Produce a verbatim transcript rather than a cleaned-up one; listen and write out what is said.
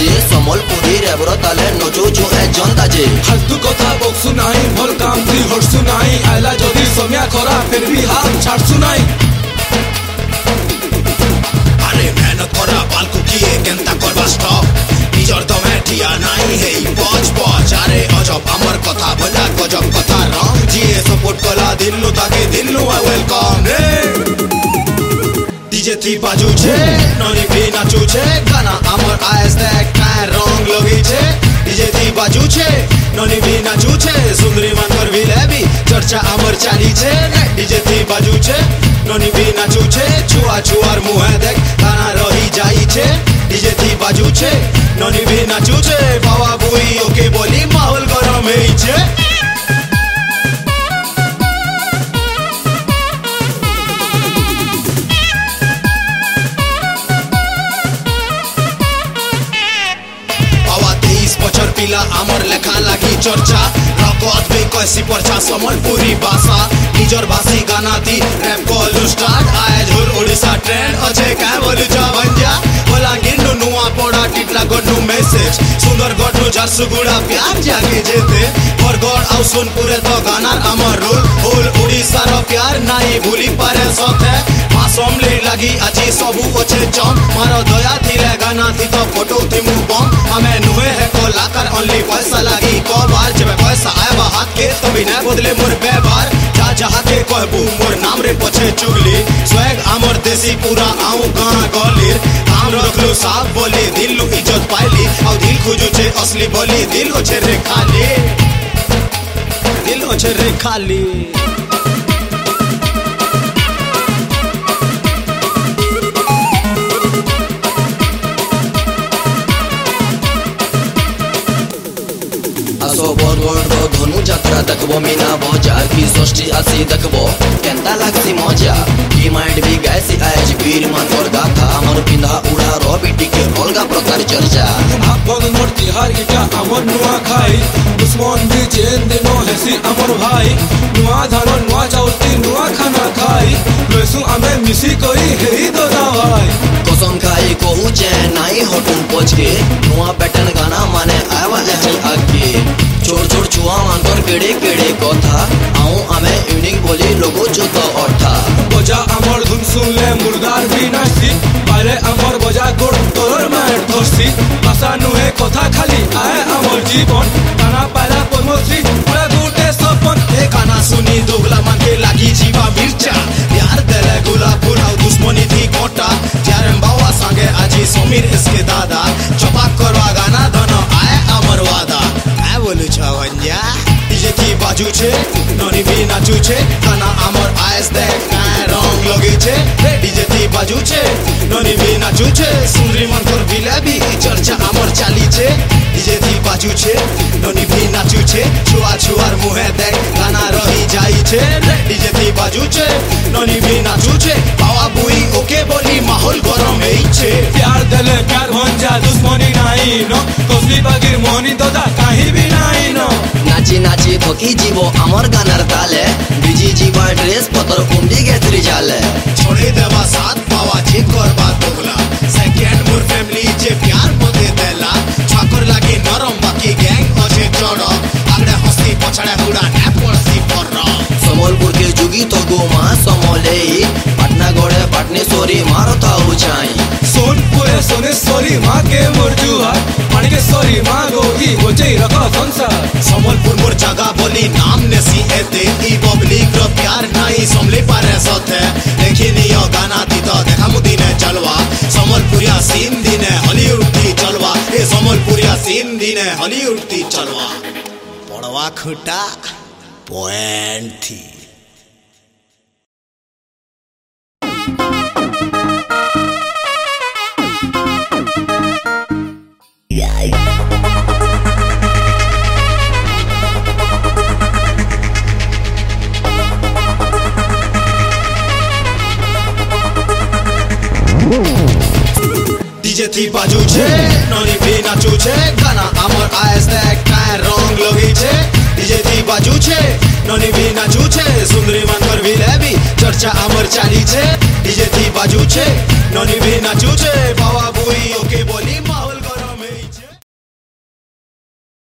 जे Sambalpuri rebar ताले नचौछु ए जनता जे फालतू कथा बकसु नाही भल काम दी हटसु नाही आइला जदी समय खरा फिर भी हाथ छाड़सु नाही अरे मेहनत करा बालकु किए केनता करबा स्टॉप निजर दमे ठिया नाही हे पच पच अरे अजब हमर कथा बजा गजब कथा राम जी सपोर्ट कला दिल्लु ताके दिल्लु आई वेलकम रे डीजे थी बाजू छे ननी भी नाचू छे गाना हमर आइस देख काय रंग लगी छे डीजे थी बाजू छे ननी भी नाचू छे सुंदरी मनकर भी लेबी चर्चा हमर चाली छे डीजे थी बाजू छे ननी भी नाचू छे छुआ छुआर मुहे देख गाना रही जाई छे डीजे थी बाजू छे ननी भी नाचू छे बाबा बुई ओके बोली माहौल गरम हेई छे पिला आमर लेखा लागी चर्चा रकत भी कैसी परछा समलपुरी भाषा निजर भाषी गाना दी रैप कॉल स्टार्ट आए झोर ओडिशा ट्रेंड अच्छे क्या बोलू जा भंजा बोला गिन्नु नुआ पड़ा टिटला गड्डू मैसेज सुंदर गड्डू झारसुगुड़ा प्यार जागे जेते बरगढ़ आउ सोनपुरे तो गाना आमर रोल होल ओडिशा रो प्यार नाई भूली पारे सते मासमली लगी आजी सबू अच्छे चम मारो दया थिले गाना थी तो फोटो थी मु बम हमें नुए है कलाकार ओनली पैसा लगी को बार जब पैसा आएबा हाथ के तो भी न बदले मोर व्यवहार जा जहा के कहबू मोर नाम रे पछे चुगली स्वैग आमर देसी पूरा आऊ गाना गलीर काम रखलू साफ बोली दिल लू इज्जत पाइली और दिल खुजू छे असली बोली दिल ओछे रे खाली दिल ओछे रे खाली आसो बरगढ़ धनु यात्रा देखबो मीना बजार की षष्ठी आसी देखबो केनता लागसी मजा की माइंड भी गैसी आज वीर मानकर गाथा हमर पिंधा उड़ा रो बेटी के अलगा प्रकार चर्चा भागन मोर तिहार गीता हमर नुआ खाई दुश्मन भी जेन दिनो हेसी हमर भाई नुआ धान नुआ चाउती नुआ खाना खाई लसु आमे मिसी करी हेई तो भाई कसम खाई कहू चैन नाई हटुन पछ के नुआ पैटर्न गाना माने आवा ऐसे आगे छोड़ छोड़ छुआ मानकर केड़े केड़े कथा आऊं आमे यूनिक बोली लोगो जो तो अठा बजा हमर धुन सुन ले मुर्दार भी नासी पाले हमर बजा गोड़ तोर में धरसी भाषा नुहे कथा खाली आए हमर जीवन गाना पाला पद्मश्री बड़ा गुटे सपन ए गाना सुनी दोगला मन के लागी जीवा मिर्चा प्यार देले गुलाब फूल और दुश्मनी थी कोटा जारम बावा संगे आजी समीर इसके दादा चपाक करवा गाना धन आए अमर वादा मैं बोलू छवंजा डीजे थी बाजू छे ननी भी नाचू छे गाना अमर आइस देख काय रंग लगे छे डीजे थी बाजू छे ननी भी नाचू छे सुंदरी मनकर भी लेबी चर्चा अमर चाली छे डीजे थी बाजू छे ननी भी नाचू छे छुआ छुआर मुहे देख गाना रही जाई छे डीजे थी बाजू छे ननी भी नाचू छे बावा बुई ओके बोली माहौल गरम हेई छे प्यार देले प्यार भंजा दुश्मनी नाही न कसली बागीर मोहनी दादा काही भी नाही न नाची नाची थकी जीवो हमर गानार ताले बिजी जीवा ड्रेस पतर कुंडी गेतरी जाले छोड़े देवा साथ पावा जे करबा दोगला सेकंड मोर फैमिली जे प्यार मते देला छाकर लागे नरम बाकी गैंग अछे चढ़ आगड़े हस्ती पछड़े हुड़ा ने पड़सी पर समलपुर के जुगी तो गोमा समले पटना गड़े पाटनेश्वरी मारो था उचाई सोनपुरे सोनेश्वरी माँ के मुरजुआ माणिकेश्वरी माँ गोगी होजई रखा संसार समलपुर मोर जगह बोली नाम ने सी एते ई पब्लिक रो प्यार नाही समले पारे सथे देखिनी यो गाना दी तो देखा मुदीने चलवा समलपुरिया सीन दिने हॉलीवुड दी चलवा ए समलपुरिया सीन दिने हॉलीवुड दी चलवा पड़वा खुटा पॉइंट थी डीजे थी बाजू छे ननी भी नाचू छे गाना हमर आइस देख काय रंग लगी छे डीजे थी बाजू छे ननी भी नाचू छे सुंदरी मनकर भी लेबी चर्चा हमर चाली छे डीजे थी बाजू छे ननी भी नाचू छे